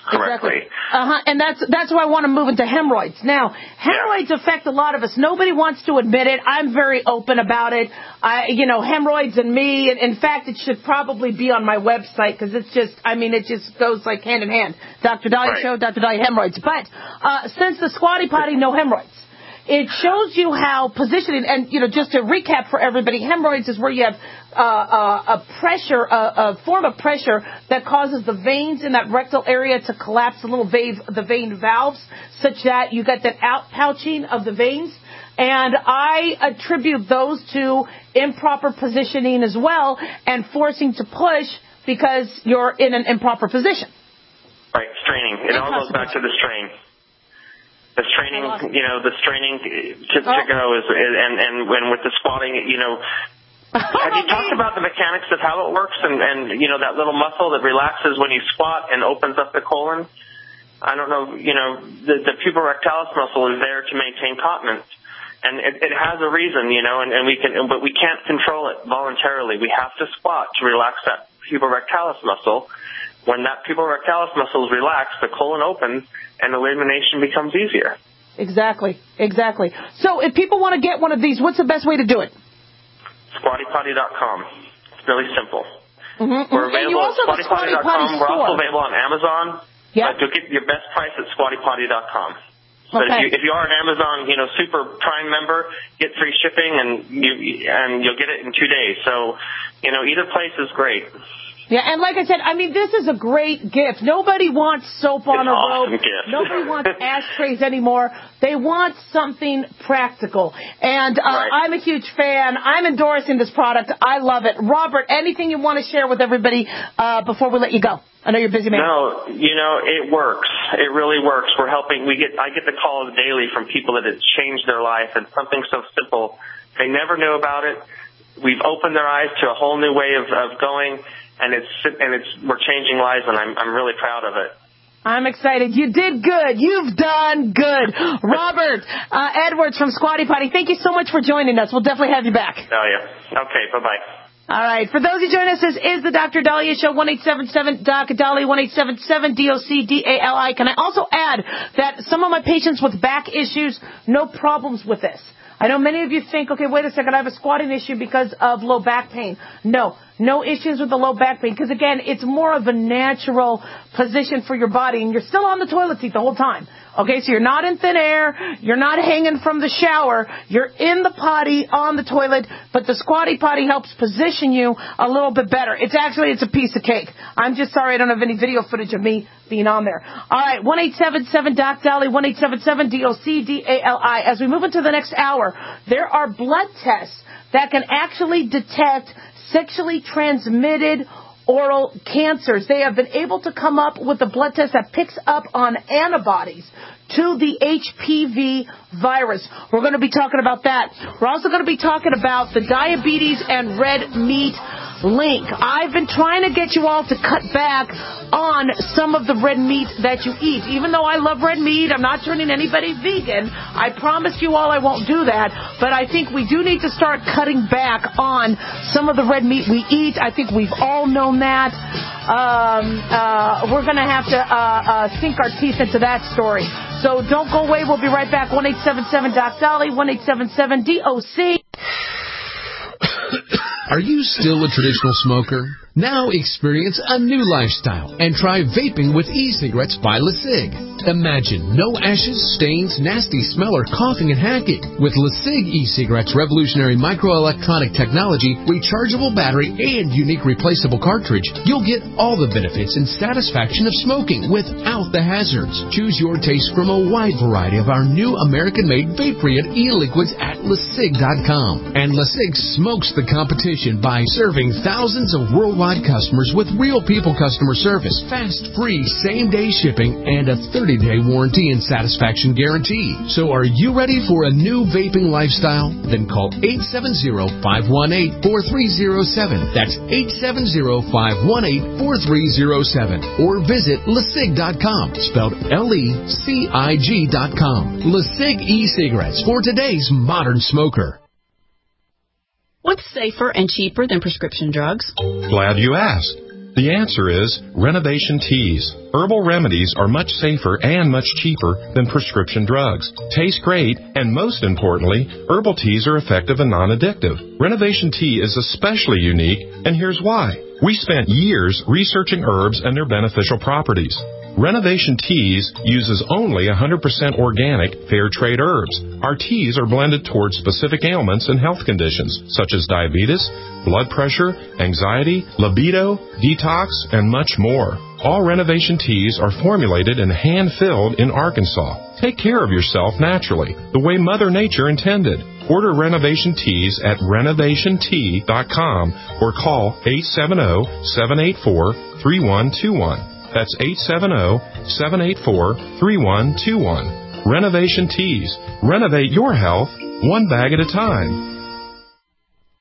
correctly. Exactly. Uh-huh. And that's that's why I want to move into hemorrhoids. Now, hemorrhoids yeah. affect a lot of us. Nobody wants to admit it. I'm very open about it. I, you know, hemorrhoids and me. And in fact, it should probably be on my website because it's just, I mean, it just goes like hand in hand. Doctor Dahlia right. Show, Doctor Dahlia Hemorrhoids. But uh, since the Squatty Potty, no hemorrhoids. It shows you how positioning, and, you know, just to recap for everybody, hemorrhoids is where you have uh, uh, a pressure, a, a form of pressure that causes the veins in that rectal area to collapse, the little vein, the vein valves, such that you get that outpouching of the veins. And I attribute those to improper positioning as well and forcing to push because you're in an improper position. Right, straining. It all goes back to the strain. The straining, you know, the straining to, to oh. go is, and, and when with the squatting, you know, have you talked about the mechanics of how it works and, and, you know, that little muscle that relaxes when you squat and opens up the colon? I don't know, you know, the, the puborectalis muscle is there to maintain continence. And it, it has a reason, you know, and, and we can, but we can't control it voluntarily. We have to squat to relax that puborectalis muscle. When that puborectalis muscle is relaxed, the colon opens and elimination becomes easier. Exactly, exactly. So if people want to get one of these, what's the best way to do it? Squatty Potty dot com. It's really simple. Mm-hmm. We're available at Squatty Potty dot com. We're also available on Amazon. Yeah. But you'll get your best price at Squatty Potty dot com. So okay. if you if you are an Amazon, you know, Super Prime member, get free shipping and you and you'll get it in two days. So, you know, either place is great. Yeah, and like I said, I mean, this is a great gift. Nobody wants soap on it's a awesome rope. Gift. Nobody wants ashtrays anymore. They want something practical. And uh, right. I'm a huge fan. I'm endorsing this product. I love it. Robert, anything you want to share with everybody uh, before we let you go? I know you're busy, man. No, you know, it works. It really works. We're helping. We get. I get the calls daily from people that it's changed their life, and something so simple. They never knew about it. We've opened their eyes to a whole new way of, of going. And it's and it's we're changing lives, and I'm I'm really proud of it. I'm excited. You did good. You've done good, Robert uh, Edwards from Squatty Potty. Thank you so much for joining us. We'll definitely have you back. Oh yeah. Okay. Bye bye. All right. For those who join us, this is the Doctor Dahlia Show. One eight seven seven Doc Dahlia. One eight seven seven D O C D A L I. Can I also add that some of my patients with back issues, no problems with this. I know many of you think, okay, wait a second, I have a squatting issue because of low back pain. No, no issues with the low back pain because, again, it's more of a natural position for your body, and you're still on the toilet seat the whole time. Okay, so you're not in thin air, you're not hanging from the shower, you're in the potty on the toilet, but the Squatty Potty helps position you a little bit better. It's actually, it's a piece of cake. I'm just sorry I don't have any video footage of me being on there. All right, one eight seven seven Doc Dahlia, one eight seven seven D O C D A L I. As we move into the next hour, there are blood tests that can actually detect sexually transmitted oral cancers. They have been able to come up with a blood test that picks up on antibodies to the H P V virus. We're going to be talking about that. We're also going to be talking about the diabetes and red meat link. I've been trying to get you all to cut back on some of the red meat that you eat. Even though I love red meat, I'm not turning anybody vegan. I promise you all I won't do that. But I think we do need to start cutting back on some of the red meat we eat. I think we've all known that. Um, uh, we're going to have to uh, uh, sink our teeth into that story. So don't go away. We'll be right back. one eight seven seven Doc Dahlia, one eight seven seven D O C. Are you still a traditional smoker? Now experience a new lifestyle and try vaping with e-cigarettes by LeSig. Imagine no ashes, stains, nasty smell, or coughing and hacking. With LeSig e-cigarettes' revolutionary microelectronic technology, rechargeable battery, and unique replaceable cartridge, you'll get all the benefits and satisfaction of smoking without the hazards. Choose your taste from a wide variety of our new American-made Vaporeon e-liquids at LeSig dot com. And LeSig smokes the competition by serving thousands of worldwide customers with real people customer service, fast, free, same-day shipping, and a thirty-day warranty and satisfaction guarantee. So are you ready for a new vaping lifestyle? Then call eight seven zero, five one eight, four three zero seven. That's eight seven zero, five one eight, four three zero seven. Or visit LeSig dot com, spelled L E C I G dot com. LeSig e-cigarettes for today's modern smoker. What's safer and cheaper than prescription drugs? Glad you asked. The answer is Renovation Teas. Herbal remedies are much safer and much cheaper than prescription drugs. Taste great, and most importantly, herbal teas are effective and non-addictive. Renovation Tea is especially unique, and here's why. We spent years researching herbs and their beneficial properties. Renovation Teas uses only one hundred percent organic, fair trade herbs. Our teas are blended towards specific ailments and health conditions, such as diabetes, blood pressure, anxiety, libido, detox, and much more. All Renovation Teas are formulated and hand-filled in Arkansas. Take care of yourself naturally, the way Mother Nature intended. Order Renovation Teas at renovation tea dot com or call eight seven zero, seven eight four, three one two one. That's eight seven zero, seven eight four, three one two one. Renovation Teas. Renovate your health one bag at a time.